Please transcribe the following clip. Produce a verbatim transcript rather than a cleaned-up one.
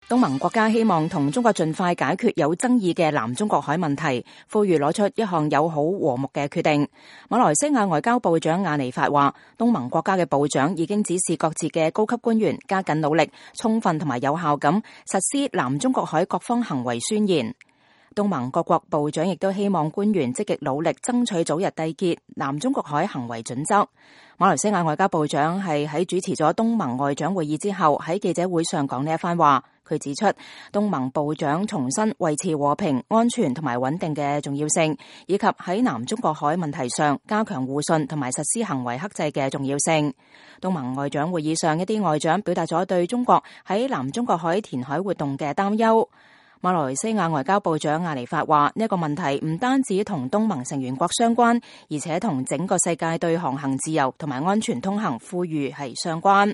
東盟國家希望同中國盡快解決有爭議嘅南中國海問題，呼籲攞出一項友好和睦嘅決定。馬來西亞外交部長亞尼發話，東盟國家嘅部長已經指示各自嘅高級官員加緊努力，充分同埋有效咁實施南中國海各方行為宣言。東盟各國部長亦都希望官員積極努力，爭取早日締結南中國海行為準則。馬來西亞外交部長係喺主持咗東盟外長會議之後，喺記者會上講呢一番話。佢指出，東盟部長重申維持和平、安全同埋穩定嘅重要性，以及喺南中國海問題上加強互信同埋實施行為克制嘅重要性。東盟外長會議上，一啲外長表達咗對中國喺南中國海填海活動嘅擔憂。馬來西亞外交部長亞尼發話，呢一個問題唔單止同東盟成員國相關，而且同整個世界對航行自由同埋安全通行呼籲係相關。